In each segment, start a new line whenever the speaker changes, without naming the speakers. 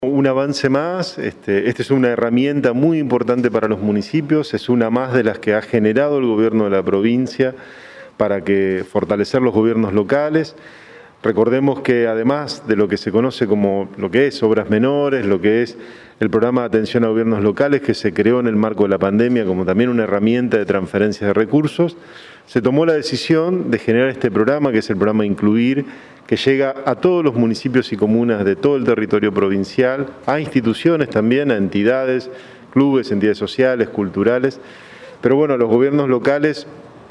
Un avance más, esta es una herramienta muy importante para los municipios, es una más de las que ha generado el gobierno de la provincia para fortalecer los gobiernos locales. Recordemos que además de lo que se conoce como lo que es obras menores, lo que es el programa de atención a gobiernos locales que se creó en el marco de la pandemia como también una herramienta de transferencia de recursos, se tomó la decisión de generar este programa, que es el programa Incluir, que llega a todos los municipios y comunas de todo el territorio provincial, a instituciones también, a entidades, clubes, entidades sociales, culturales. Pero bueno, los gobiernos locales,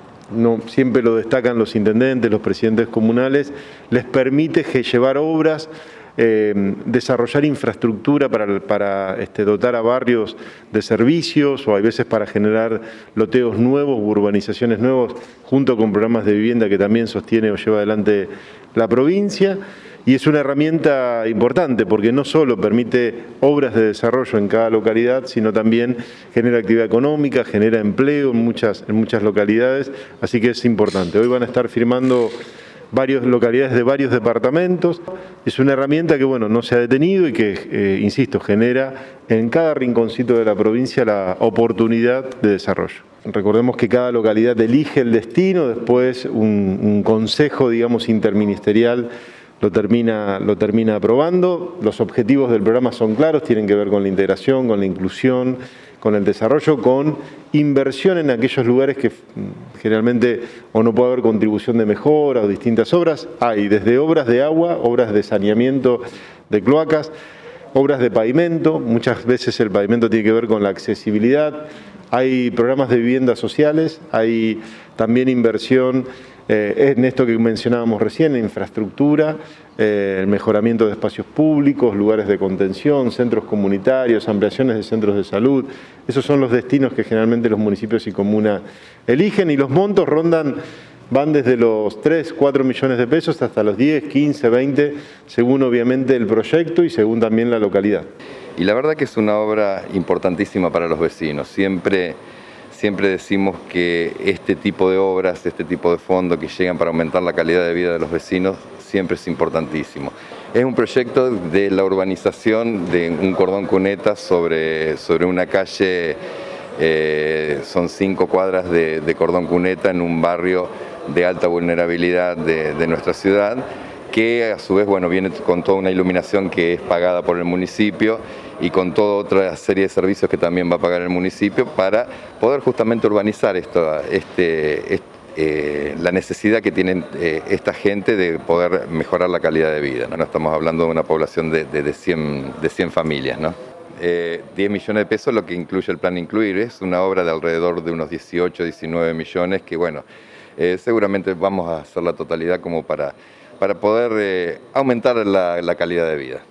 no siempre lo destacan los intendentes, los presidentes comunales, les permite llevar obras, desarrollar infraestructura para dotar a barrios de servicios o a veces para generar loteos nuevos, urbanizaciones nuevas, junto con programas de vivienda que también sostiene o lleva adelante la provincia. Y es una herramienta importante porque no solo permite obras de desarrollo en cada localidad, sino también genera actividad económica, genera empleo en muchas localidades, así que es importante. Hoy van a estar firmando varias localidades de varios departamentos. Es una herramienta que bueno, no se ha detenido y que, insisto, genera en cada rinconcito de la provincia la oportunidad de desarrollo. Recordemos que cada localidad elige el destino, después un consejo, digamos, interministerial lo termina aprobando. Los objetivos del programa son claros, tienen que ver con la integración, con la inclusión, con el desarrollo, con inversión en aquellos lugares que generalmente o no puede haber contribución de mejora o distintas obras. Hay desde obras de agua, obras de saneamiento de cloacas, obras de pavimento, muchas veces el pavimento tiene que ver con la accesibilidad. Hay programas de viviendas sociales, hay también inversión en esto que mencionábamos recién, en infraestructura, el mejoramiento de espacios públicos, lugares de contención, centros comunitarios, ampliaciones de centros de salud. Esos son los destinos que generalmente los municipios y comunas eligen y los montos van desde los 3, 4 millones de pesos hasta los 10, 15, 20, según obviamente el proyecto y según también la localidad.
Y la verdad que es una obra importantísima para los vecinos. Siempre decimos que este tipo de obras, este tipo de fondos que llegan para aumentar la calidad de vida de los vecinos, siempre es importantísimo. Es un proyecto de la urbanización de un cordón cuneta sobre una calle, son 5 cuadras de cordón cuneta en un barrio de alta vulnerabilidad de nuestra ciudad, que a su vez viene con toda una iluminación que es pagada por el municipio y con toda otra serie de servicios que también va a pagar el municipio para poder justamente urbanizar la necesidad que tienen esta gente de poder mejorar la calidad de vida, ¿no? No estamos hablando de una población de 100 familias, ¿no? 10 millones de pesos lo que incluye el plan Incluir, es una obra de alrededor de unos 18, 19 millones que seguramente vamos a hacer la totalidad como para poder aumentar la calidad de vida.